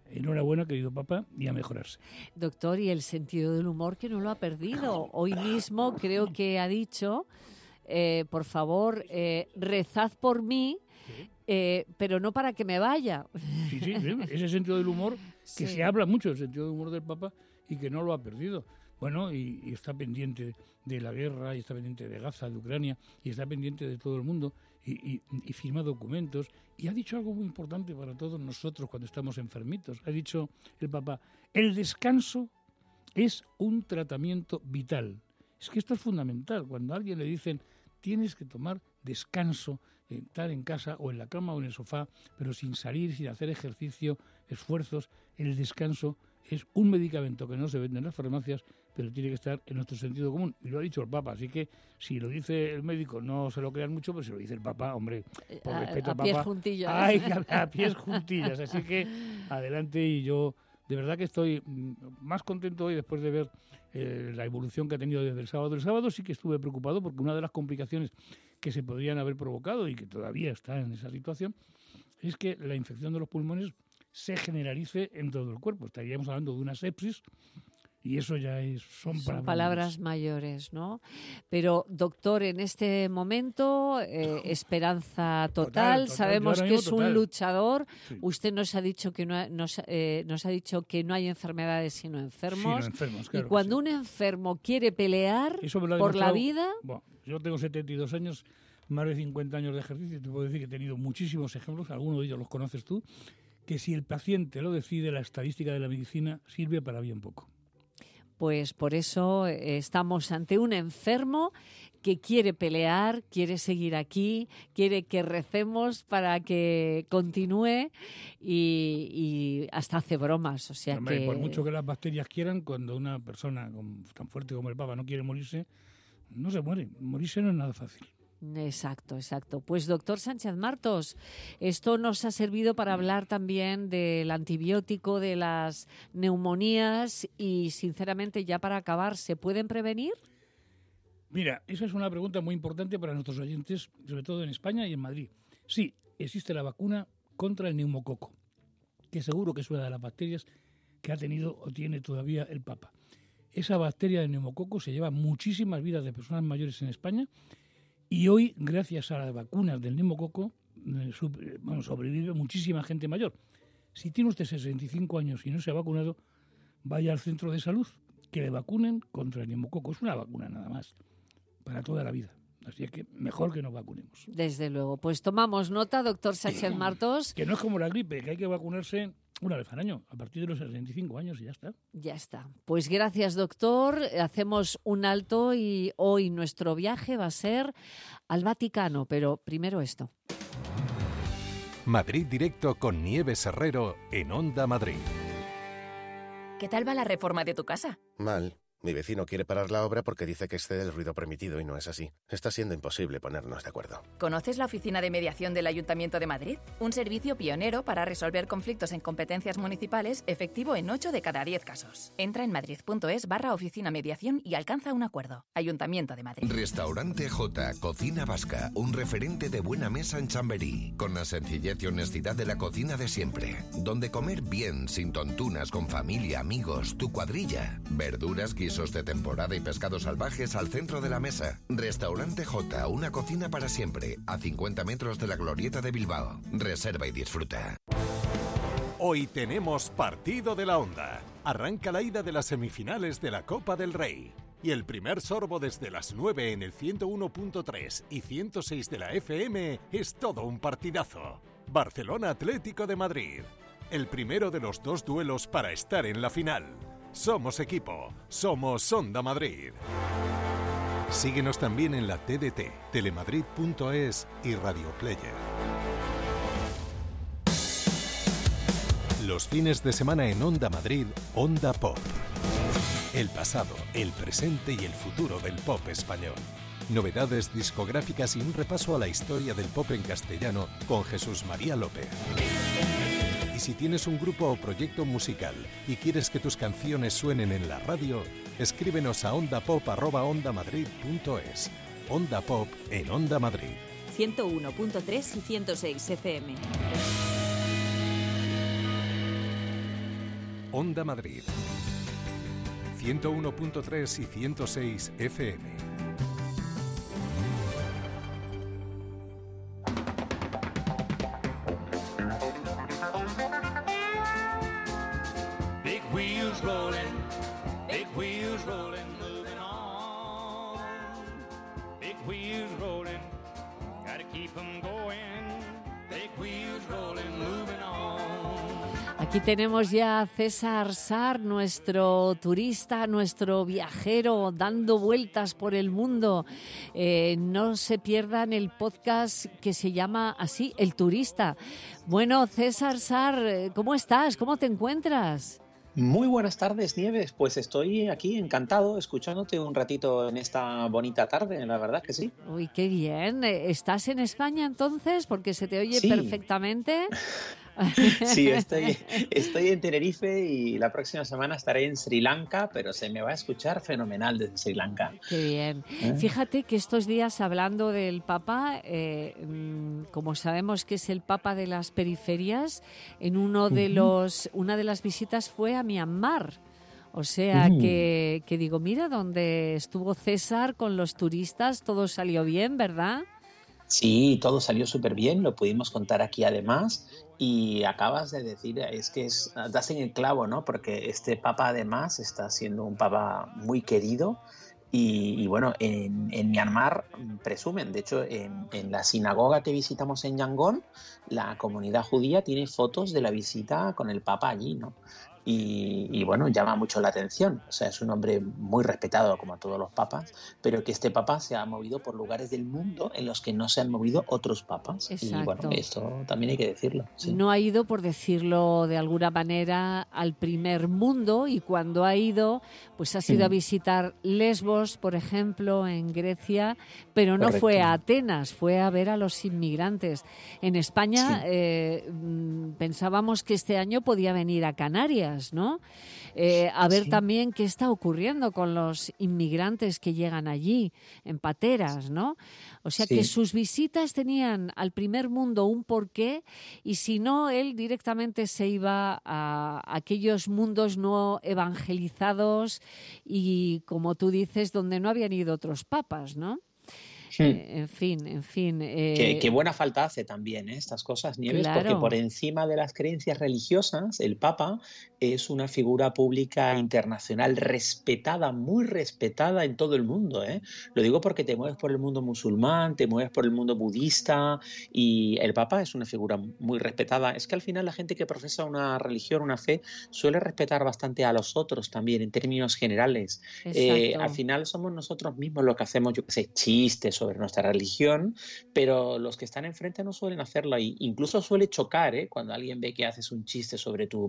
Enhorabuena, querido papá, y a mejorarse. Doctor, y el sentido del humor que no lo ha perdido. Hoy mismo creo que ha dicho, por favor, rezad por mí, pero no para que me vaya. Sí, ese sentido del humor, que se habla mucho del sentido del humor del Papa y que no lo ha perdido. Bueno, y está pendiente de la guerra, y está pendiente de Gaza, de Ucrania, y está pendiente de todo el mundo, y firma documentos, y ha dicho algo muy importante para todos nosotros cuando estamos enfermitos. Ha dicho el Papa, el descanso es un tratamiento vital. Es que esto es fundamental. Cuando a alguien le dicen, tienes que tomar descanso, estar en casa o en la cama o en el sofá, pero sin salir, sin hacer ejercicio, esfuerzos, el descanso es un medicamento que no se vende en las farmacias, pero tiene que estar en nuestro sentido común. Y lo ha dicho el Papa, así que si lo dice el médico no se lo crean mucho, pero si lo dice el Papa, hombre, por respeto al Papa... pies juntillas. Ay, a pies juntillas. Así que adelante, y yo de verdad que estoy más contento hoy después de ver la evolución que ha tenido desde el sábado. El sábado sí que estuve preocupado porque una de las complicaciones que se podrían haber provocado y que todavía está en esa situación es que la infección de los pulmones se generalice en todo el cuerpo. Estaríamos hablando de una sepsis y eso ya son palabras mayores, ¿no? Pero, doctor, en este momento, esperanza total. Sabemos que es un luchador. Sí. Usted nos ha dicho que nos ha dicho que no hay enfermedades sino enfermos. Sí, enfermos, claro, y cuando un enfermo quiere pelear por la vida... Bueno, yo tengo 72 años, más de 50 años de ejercicio, y te puedo decir que he tenido muchísimos ejemplos, algunos de ellos los conoces tú, que si el paciente lo decide, la estadística de la medicina sirve para bien poco. Pues por eso estamos ante un enfermo que quiere pelear, quiere seguir aquí, quiere que recemos para que continúe y hasta hace bromas. O sea, hombre, por mucho que las bacterias quieran, cuando una persona tan fuerte como el Papa no quiere morirse, no se muere. Morirse no es nada fácil. Exacto. Pues doctor Sánchez Martos, esto nos ha servido para hablar también del antibiótico, de las neumonías y, sinceramente, ya para acabar, ¿se pueden prevenir? Mira, esa es una pregunta muy importante para nuestros oyentes, sobre todo en España y en Madrid. Sí, existe la vacuna contra el neumococo, que seguro que es una de las bacterias que ha tenido o tiene todavía el Papa. Esa bacteria del neumococo se lleva muchísimas vidas de personas mayores en España. Y hoy, gracias a las vacunas del neumococo, sobrevive muchísima gente mayor. Si tiene usted 65 años y no se ha vacunado, vaya al centro de salud, que le vacunen contra el neumococo. Es una vacuna nada más, para toda la vida. Así que mejor que nos vacunemos. Desde luego. Pues tomamos nota, doctor Sánchez Martos. Que no es como la gripe, que hay que vacunarse una vez al año, a partir de los 65 años, y ya está. Ya está. Pues gracias, doctor. Hacemos un alto y hoy nuestro viaje va a ser al Vaticano, pero primero esto. Madrid Directo con Nieves Herrero en Onda Madrid. ¿Qué tal va la reforma de tu casa? Mal. Mi vecino quiere parar la obra porque dice que excede el ruido permitido y no es así. Está siendo imposible ponernos de acuerdo. ¿Conoces la Oficina de Mediación del Ayuntamiento de Madrid? Un servicio pionero para resolver conflictos en competencias municipales, efectivo en 8 de cada 10 casos. Entra en madrid.es/oficina mediación y alcanza un acuerdo. Ayuntamiento de Madrid. Restaurante J, Cocina Vasca, un referente de buena mesa en Chamberí, con la sencillez y honestidad de la cocina de siempre. Donde comer bien, sin tontunas, con familia, amigos, tu cuadrilla. Verduras, guisos de temporada y pescados salvajes al centro de la mesa. Restaurante J, una cocina para siempre, a 50 metros de la Glorieta de Bilbao. Reserva y disfruta. Hoy tenemos partido de la Onda. Arranca la ida de las semifinales de la Copa del Rey. Y el primer sorbo desde las 9 en el 101.3 y 106 de la FM es todo un partidazo. Barcelona Atlético de Madrid. El primero de los 2 duelos para estar en la final. Somos equipo, somos Onda Madrid. Síguenos también en la TDT, telemadrid.es y Radio Player. Los fines de semana en Onda Madrid, Onda Pop. El pasado, el presente y el futuro del pop español. Novedades discográficas y un repaso a la historia del pop en castellano con Jesús María López. Y si tienes un grupo o proyecto musical y quieres que tus canciones suenen en la radio, escríbenos a ondapop@ondamadrid.es. Onda Pop en Onda Madrid. 101.3 y 106 FM. Onda Madrid. 101.3 y 106 FM. Big wheels rolling, moving on. Big wheels rolling, gotta keep them going. Big wheels rolling, moving on. Aquí tenemos ya a César Sar, nuestro turista, nuestro viajero, dando vueltas por el mundo. No se pierdan el podcast que se llama así, El Turista. Bueno, César Sar, ¿cómo estás? ¿Cómo te encuentras? Muy buenas tardes, Nieves. Pues estoy aquí encantado escuchándote un ratito en esta bonita tarde, la verdad que sí. Uy, qué bien. ¿Estás en España entonces? Porque se te oye perfectamente. Sí, estoy en Tenerife y la próxima semana estaré en Sri Lanka, pero se me va a escuchar fenomenal desde Sri Lanka. Qué bien. Fíjate que estos días, hablando del Papa, como sabemos que es el Papa de las periferias, en una de las visitas fue a Myanmar. O sea que digo, mira, donde estuvo César con los turistas, todo salió bien, ¿verdad? Sí, todo salió súper bien, lo pudimos contar aquí además. Y acabas de decir, das en el clavo, ¿no? Porque este papa además está siendo un papa muy querido y bueno, en Myanmar presumen, de hecho en la sinagoga que visitamos en Yangon, la comunidad judía tiene fotos de la visita con el papa allí, ¿no? Y bueno, llama mucho la atención. O sea, es un hombre muy respetado como todos los papas, pero que este papa se ha movido por lugares del mundo en los que no se han movido otros papas. Exacto. Y bueno, esto también hay que decirlo. Sí. No ha ido, por decirlo de alguna manera, al primer mundo, y cuando ha ido, pues ha sido a visitar Lesbos, por ejemplo, en Grecia, pero no fue a Atenas, fue a ver a los inmigrantes. En España pensábamos que este año podía venir a Canarias, ¿no? A ver también qué está ocurriendo con los inmigrantes que llegan allí, en pateras, ¿no? O sea que sus visitas tenían al primer mundo un porqué, y si no, él directamente se iba a aquellos mundos no evangelizados y, como tú dices, donde no habían ido otros papas, ¿no? En fin. Qué buena falta hace también estas cosas, Nieves, porque por encima de las creencias religiosas, el Papa es una figura pública internacional respetada, muy respetada en todo el mundo. Lo digo porque te mueves por el mundo musulmán, te mueves por el mundo budista, y el Papa es una figura muy respetada. Es que al final la gente que profesa una religión, una fe, suele respetar bastante a los otros también, en términos generales. Al final somos nosotros mismos los que hacemos, yo qué sé, chistes sobre nuestra religión, pero los que están enfrente no suelen hacerlo, y incluso suele chocar cuando alguien ve que haces un chiste sobre tu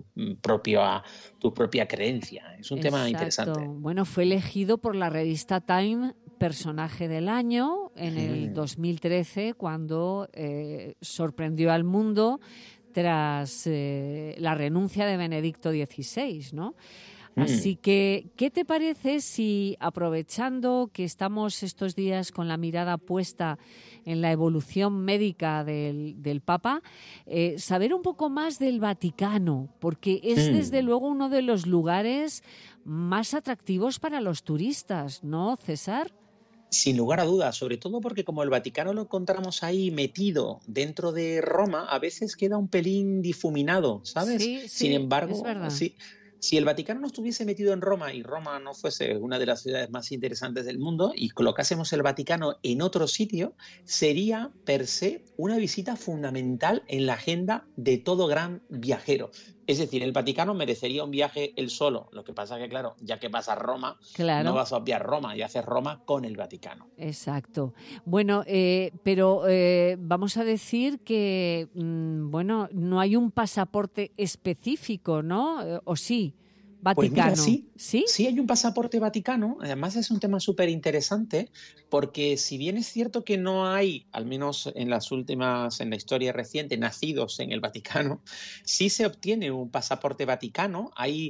propia creencia. Es un tema interesante. Bueno, fue elegido por la revista Time Personaje del Año en el 2013, cuando sorprendió al mundo tras la renuncia de Benedicto XVI, ¿no? Así que, ¿qué te parece si, aprovechando que estamos estos días con la mirada puesta en la evolución médica del Papa, saber un poco más del Vaticano? Porque es desde luego uno de los lugares más atractivos para los turistas, ¿no, César? Sin lugar a dudas, sobre todo porque como el Vaticano lo encontramos ahí metido dentro de Roma, a veces queda un pelín difuminado, ¿sabes? Sin embargo, es verdad. Si el Vaticano no estuviese metido en Roma y Roma no fuese una de las ciudades más interesantes del mundo y colocásemos el Vaticano en otro sitio, sería per se una visita fundamental en la agenda de todo gran viajero. Es decir, el Vaticano merecería un viaje él solo. Lo que pasa que, claro, ya que vas a Roma, no vas a obviar Roma y haces Roma con el Vaticano. Exacto. Bueno, pero vamos a decir que, no hay un pasaporte específico, ¿no? ¿O sí? Vaticano. Pues mira, sí hay un pasaporte Vaticano. Además es un tema súper interesante porque si bien es cierto que no hay, al menos en la historia reciente, nacidos en el Vaticano, sí se obtiene un pasaporte Vaticano. Hay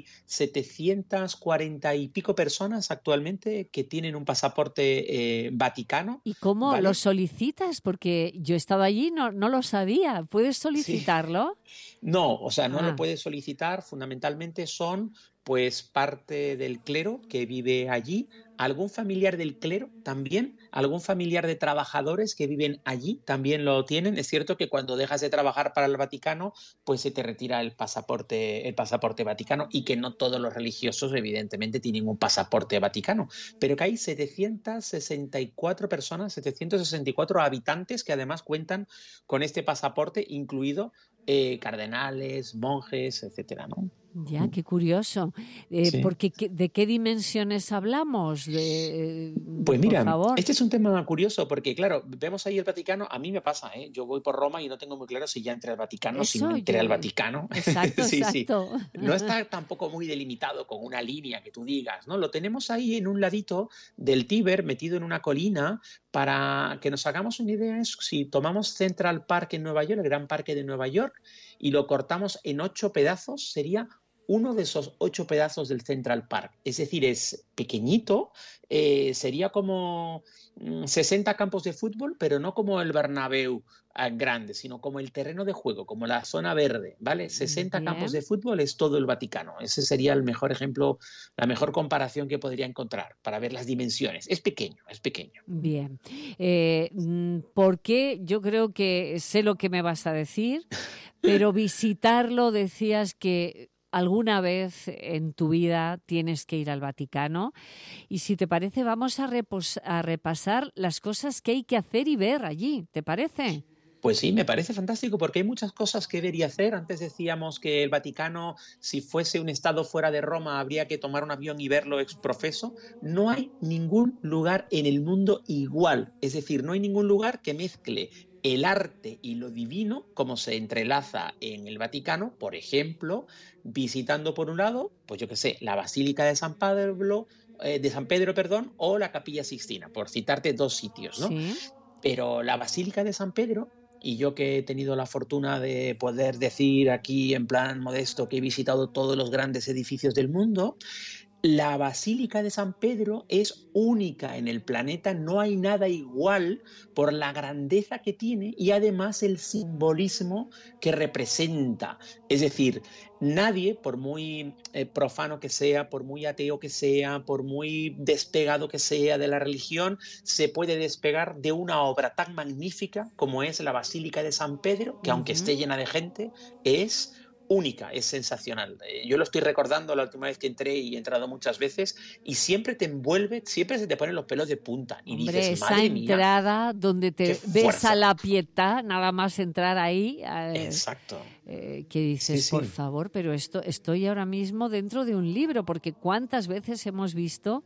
740 y pico personas actualmente que tienen un pasaporte Vaticano. ¿Y cómo lo solicitas? Porque yo he estado allí, no lo sabía. ¿Puedes solicitarlo? Sí. No, o sea, no lo puedes solicitar. Fundamentalmente son pues parte del clero que vive allí, algún familiar del clero también, algún familiar de trabajadores que viven allí también lo tienen. Es cierto que cuando dejas de trabajar para el Vaticano, pues se te retira el pasaporte Vaticano, y que no todos los religiosos evidentemente tienen un pasaporte Vaticano, pero que hay 764 personas, 764 habitantes que además cuentan con este pasaporte, incluido cardenales, monjes, etcétera, ¿no? Ya, qué curioso. Sí. Porque, ¿de qué dimensiones hablamos? Pues mira, por favor. este es un tema curioso porque, claro, vemos ahí el Vaticano. A mí me pasa, yo voy por Roma y no tengo muy claro si ya entré al Vaticano, si no entré al Vaticano. Exacto, sí, exacto. Sí. No está tampoco muy delimitado con una línea que tú digas, ¿no? Lo tenemos ahí en un ladito del Tíber, metido en una colina. Para que nos hagamos una idea, es si tomamos Central Park en Nueva York, el Gran Parque de Nueva York, y lo cortamos en 8 pedazos, sería uno de esos 8 pedazos del Central Park. Es decir, es pequeñito, sería como 60 campos de fútbol, pero no como el Bernabéu grande, sino como el terreno de juego, como la zona verde, ¿vale? 60 campos de fútbol es todo el Vaticano. Ese sería el mejor ejemplo, la mejor comparación que podría encontrar para ver las dimensiones. Es pequeño, es pequeño. Bien. Porque yo creo que sé lo que me vas a decir, pero visitarlo, decías que alguna vez en tu vida tienes que ir al Vaticano, y si te parece vamos a repasar las cosas que hay que hacer y ver allí, ¿te parece? Pues sí, me parece fantástico porque hay muchas cosas que ver y hacer. Antes decíamos que el Vaticano, si fuese un estado fuera de Roma, habría que tomar un avión y verlo ex profeso. No hay ningún lugar en el mundo igual. Es decir, no hay ningún lugar que mezcle el arte y lo divino como se entrelaza en el Vaticano. Por ejemplo, visitando por un lado, pues yo qué sé, la Basílica de San Pedro, o la Capilla Sixtina, por citarte 2 sitios, ¿no? Sí. Pero la Basílica de San Pedro, y yo que he tenido la fortuna de poder decir aquí en plan modesto que he visitado todos los grandes edificios del mundo, la Basílica de San Pedro es única en el planeta, no hay nada igual por la grandeza que tiene y además el simbolismo que representa. Es decir, nadie, por muy profano que sea, por muy ateo que sea, por muy despegado que sea de la religión, se puede despegar de una obra tan magnífica como es la Basílica de San Pedro, que aunque esté llena de gente, es única, es sensacional. Yo lo estoy recordando la última vez que entré, y he entrado muchas veces, y siempre te envuelve, siempre se te ponen los pelos de punta. Y hombre, dices, esa madre entrada mía, donde te ves a la Pietà, nada más entrar ahí. Exacto. Que dices, Sí. por favor, pero estoy ahora mismo dentro de un libro, porque cuántas veces hemos visto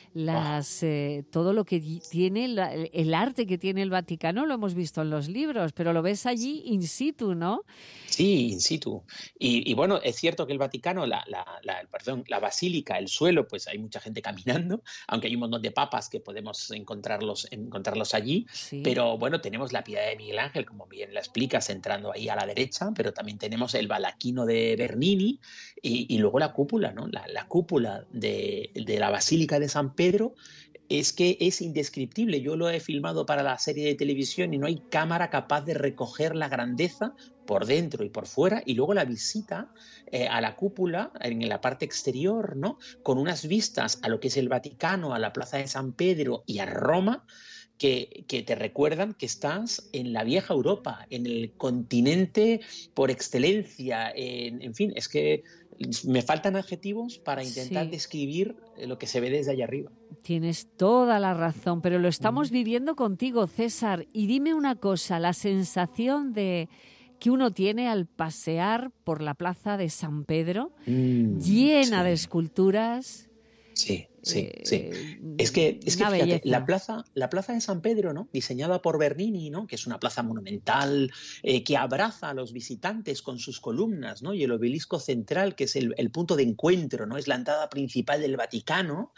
todo lo que tiene el arte que tiene el Vaticano, lo hemos visto en los libros, pero lo ves allí in situ, ¿no? Sí, in situ. Y bueno, es cierto que el Vaticano, la basílica, el suelo, pues hay mucha gente caminando, aunque hay un montón de papas que podemos encontrarlos allí, Sí. pero bueno, tenemos la Piedad de Miguel Ángel, como bien la explicas, entrando ahí a la derecha, pero también tenemos el Balaquino de Bernini y luego la cúpula, ¿no? La cúpula de la Basílica de San Pedro es que es indescriptible. Yo lo he filmado para la serie de televisión y no hay cámara capaz de recoger la grandeza por dentro y por fuera, y luego la visita a la cúpula en la parte exterior, ¿no? Con unas vistas a lo que es el Vaticano, a la Plaza de San Pedro y a Roma, que te recuerdan que estás en la vieja Europa, en el continente por excelencia, en fin, es que me faltan adjetivos para intentar describir lo que se ve desde allá arriba. Tienes toda la razón, pero lo estamos viviendo contigo, César. Y dime una cosa, la sensación que uno tiene al pasear por la plaza de San Pedro, llena de esculturas. Sí. Sí. Es que fíjate, la plaza de San Pedro, ¿no? Diseñada por Bernini, ¿no? Que es una plaza monumental que abraza a los visitantes con sus columnas, ¿no? Y el obelisco central, que es el punto de encuentro, ¿no? Es la entrada principal del Vaticano.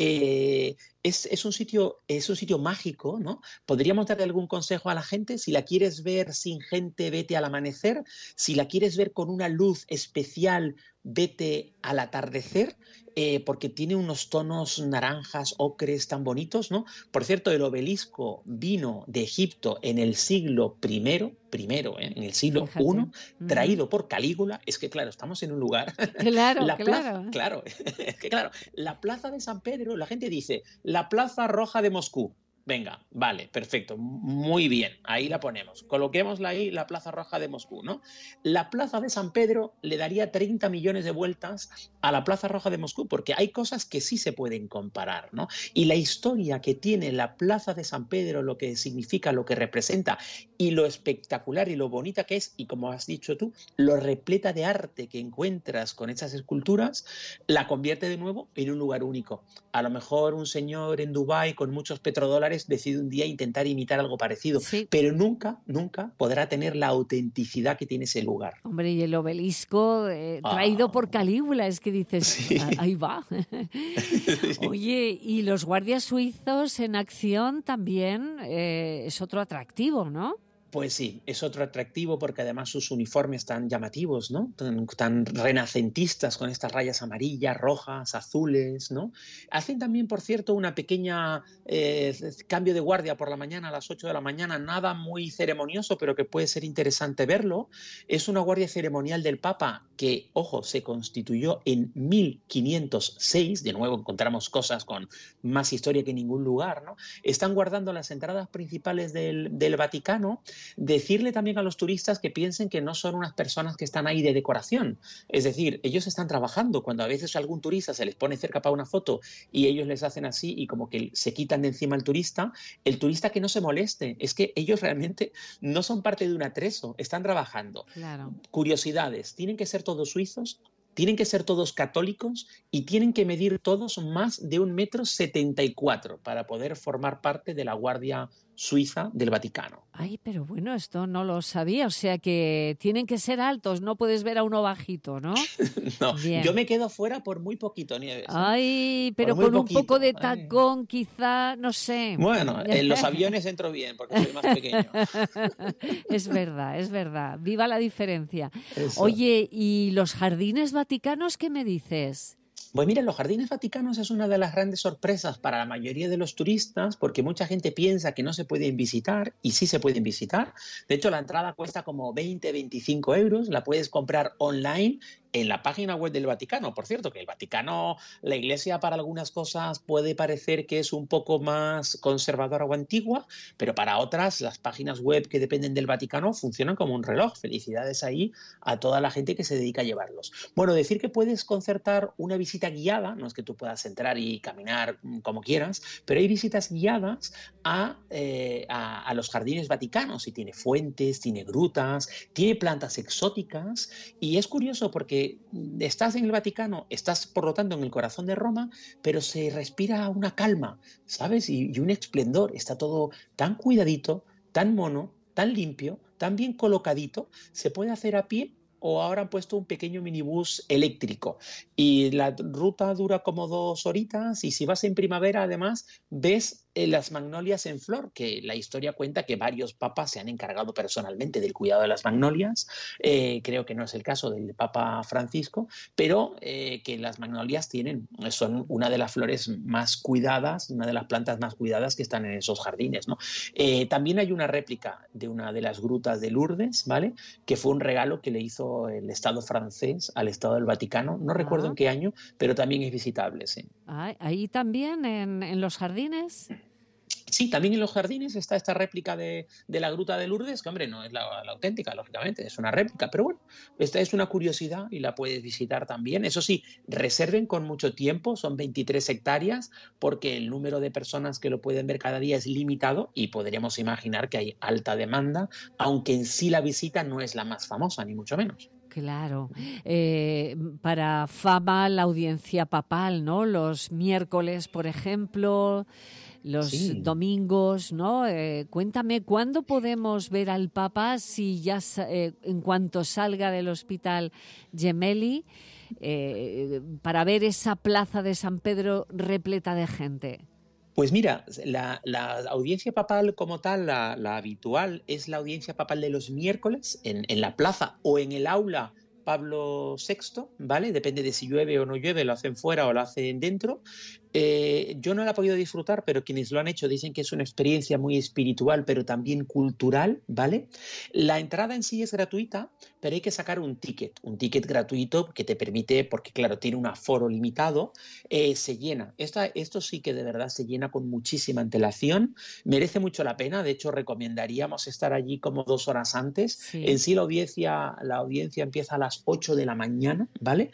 Es un sitio mágico, ¿no? Podríamos darle algún consejo a la gente. Si la quieres ver sin gente, vete al amanecer. Si la quieres ver con una luz especial, vete al atardecer, porque tiene unos tonos naranjas, ocres tan bonitos, ¿no? Por cierto, el obelisco vino de Egipto en el siglo en el siglo I, traído por Calígula. Es que, claro, estamos en un lugar... Claro, es que, claro, la plaza de San Pedro, la gente dice, la Plaza Roja de Moscú. Venga, vale, perfecto, muy bien, ahí la ponemos. Coloquémosla ahí, la Plaza Roja de Moscú, ¿no? La Plaza de San Pedro le daría 30 millones de vueltas a la Plaza Roja de Moscú, porque hay cosas que sí se pueden comparar, ¿no? Y la historia que tiene la Plaza de San Pedro, lo que significa, lo que representa, y lo espectacular y lo bonita que es, y como has dicho tú, lo repleta de arte que encuentras con esas esculturas, la convierte de nuevo en un lugar único. A lo mejor un señor en Dubái con muchos petrodólares decide un día intentar imitar algo parecido, pero nunca podrá tener la autenticidad que tiene ese lugar. Hombre, y el obelisco traído por Calígula, es que dices, ahí va. Oye, y los guardias suizos en acción también es otro atractivo, ¿no? Pues sí, es otro atractivo porque además sus uniformes tan llamativos, ¿no? Tan renacentistas con estas rayas amarillas, rojas, azules, ¿no? Hacen también, por cierto, una pequeña cambio de guardia por la mañana a las 8 de la mañana, nada muy ceremonioso, pero que puede ser interesante verlo. Es una guardia ceremonial del Papa que, ojo, se constituyó en 1506, de nuevo encontramos cosas con más historia que en ningún lugar, ¿no? Están guardando las entradas principales del Vaticano. Decirle también a los turistas que piensen que no son unas personas que están ahí de decoración. Es decir, ellos están trabajando. Cuando a veces algún turista se les pone cerca para una foto y ellos les hacen así y como que se quitan de encima el turista que no se moleste. Es que ellos realmente no son parte de un atrezo, están trabajando. Claro. Curiosidades, tienen que ser todos suizos, tienen que ser todos católicos y tienen que medir todos más de 1,74 m para poder formar parte de la Guardia Suiza del Vaticano. Ay, pero bueno, esto no lo sabía. O sea que tienen que ser altos, no puedes ver a uno bajito, ¿no? No, bien. Yo me quedo fuera por muy poquito, Nieves. Ay, pero con un poco de tacón quizá, no sé. Bueno, en los aviones entro bien porque soy más pequeño. Es verdad. Viva la diferencia. Eso. Oye, ¿y los jardines vaticanos qué me dices? Pues mira, los jardines vaticanos es una de las grandes sorpresas para la mayoría de los turistas porque mucha gente piensa que no se pueden visitar y sí se pueden visitar. De hecho, la entrada cuesta como 20-25 euros, la puedes comprar online en la página web del Vaticano. Por cierto, que el Vaticano, la Iglesia para algunas cosas puede parecer que es un poco más conservadora o antigua, pero para otras las páginas web que dependen del Vaticano funcionan como un reloj. Felicidades ahí a toda la gente que se dedica a llevarlos. Bueno, decir que puedes concertar una visita guiada, no es que tú puedas entrar y caminar como quieras, pero hay visitas guiadas a los jardines vaticanos y tiene fuentes, tiene grutas, tiene plantas exóticas y es curioso porque estás en el Vaticano, estás por lo tanto en el corazón de Roma, pero se respira una calma, ¿sabes? Y un esplendor, está todo tan cuidadito, tan mono, tan limpio, tan bien colocadito, se puede hacer a pie o ahora han puesto un pequeño minibús eléctrico y la ruta dura como 2 horitas y si vas en primavera además ves las magnolias en flor, que la historia cuenta que varios papas se han encargado personalmente del cuidado de las magnolias, creo que no es el caso del Papa Francisco, pero que las magnolias son una de las flores más cuidadas, una de las plantas más cuidadas que están en esos jardines, ¿no? También hay una réplica de una de las grutas de Lourdes, ¿vale? Que fue un regalo que le hizo el Estado francés al Estado del Vaticano, no recuerdo en qué año, pero también es visitable, sí. ¿Ahí también en los jardines? Sí, también en los jardines está esta réplica de la Gruta de Lourdes, que hombre, no es la auténtica, lógicamente, es una réplica, pero bueno, esta es una curiosidad y la puedes visitar también. Eso sí, reserven con mucho tiempo, son 23 hectáreas, porque el número de personas que lo pueden ver cada día es limitado y podríamos imaginar que hay alta demanda, aunque en sí la visita no es la más famosa, ni mucho menos. Claro. Para fama, la audiencia papal, ¿no? Los miércoles, por ejemplo, los domingos, ¿no? Cuéntame, ¿cuándo podemos ver al Papa si ya en cuanto salga del hospital Gemelli para ver esa plaza de San Pedro repleta de gente? Pues mira, la audiencia papal como tal, la habitual, es la audiencia papal de los miércoles en la plaza o en el aula Pablo VI, ¿vale? Depende de si llueve o no llueve, lo hacen fuera o lo hacen dentro. Yo no la he podido disfrutar, pero quienes lo han hecho dicen que es una experiencia muy espiritual, pero también cultural, ¿vale? La entrada en sí es gratuita, pero hay que sacar un ticket gratuito que te permite, porque claro, tiene un aforo limitado, se llena. Esto sí que de verdad se llena con muchísima antelación, merece mucho la pena, de hecho recomendaríamos estar allí como 2 horas antes. Sí. En sí la audiencia empieza a las 8 de la mañana, ¿vale?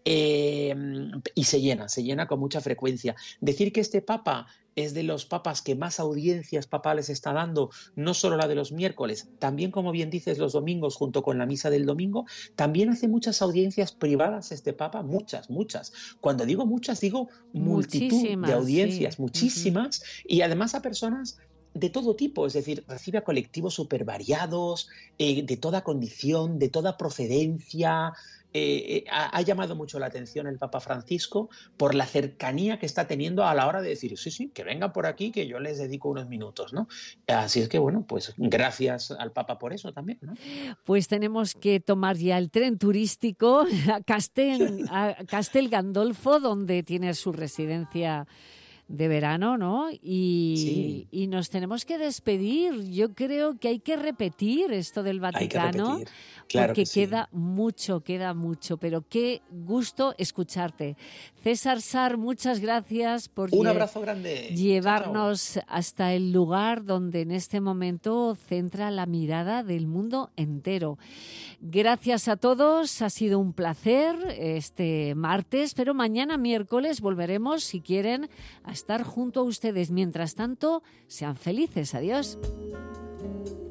Y se llena con mucha frecuencia. Decir que este papa es de los papas que más audiencias papales está dando, no solo la de los miércoles, también, como bien dices, los domingos junto con la misa del domingo, también hace muchas audiencias privadas este papa, muchas. Cuando digo muchas, digo multitud de audiencias, sí. Muchísimas, y además a personas de todo tipo, es decir, recibe a colectivos súper variados, de toda condición, de toda procedencia. Ha llamado mucho la atención el Papa Francisco por la cercanía que está teniendo a la hora de decir, sí, que vengan por aquí, que yo les dedico unos minutos, ¿no? Así es que, bueno, pues gracias al Papa por eso también, ¿no? Pues tenemos que tomar ya el tren turístico a Castel Gandolfo, donde tiene su residencia de verano, ¿no? Y nos tenemos que despedir. Yo creo que hay que repetir esto del Vaticano, claro, porque queda mucho, pero qué gusto escucharte. César Sar, muchas gracias por un abrazo grande. Llevarnos Chao. Hasta el lugar donde en este momento centra la mirada del mundo entero. Gracias a todos, ha sido un placer este martes, pero mañana miércoles volveremos, si quieren, a estar junto a ustedes. Mientras tanto, sean felices. Adiós.